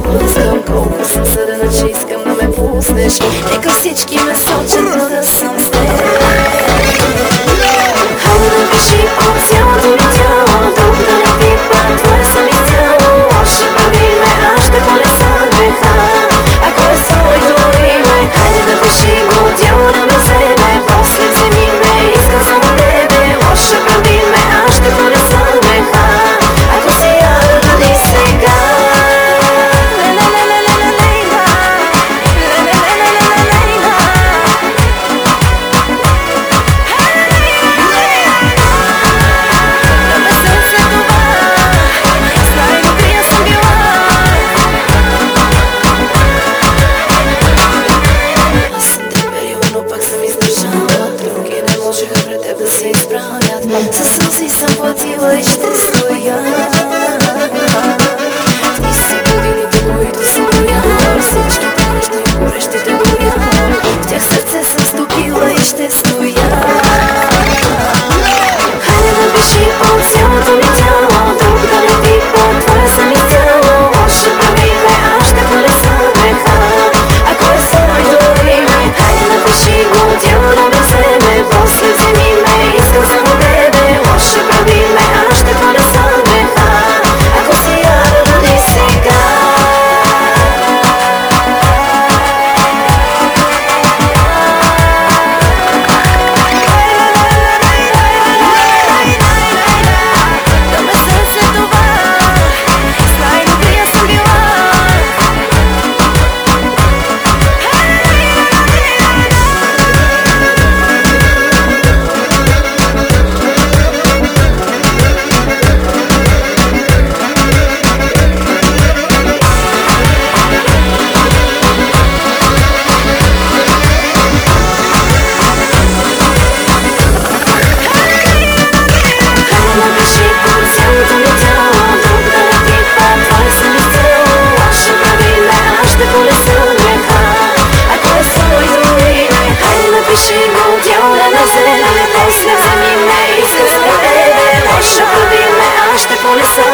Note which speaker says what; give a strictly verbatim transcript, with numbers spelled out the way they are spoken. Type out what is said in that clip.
Speaker 1: колко искам, колко съм съдена, че искам да ме пуснеш. Нека всички ме сочат, но да съм с теб. Хайде напиши по цялото ми тяло, друг да не пипа, твое съм изцяло. Още прави ме, аз ще понеса греха, ако е своето име. Хайде напиши го, дяло да ме вземе, после вземи ме, искам само тебе. Още прави ме, аз ще понеса греха, ако си я ради сега. Със сълзи съм платила и ще стоя. Ти си годините, които съм бояла, всичките нощни и горещите горя. В тях сърце съм стопила и ще стоя. Хайде напиши по цялото ми тяло, друг да не пипа, твое съм изцяло. Още прави ме, аз ще понеса греха, ако е своето име. Хайде напиши го, дяло да ме вземе, после вземи ме, искам само тебе. Още прави ме, аз ще понеса греха, ако си я ради сега. Да ме се след това, с най-добрия съм била. Напиши по цялото ми тяло, друг да не пипа, твое съм изцяло. Още прави ме, аз ще понеса греха, ако е своето име. Хайде напиши го, дяло да ме вземе, после вземи ме, искам само тебе. Още прави ме, аз ще понеса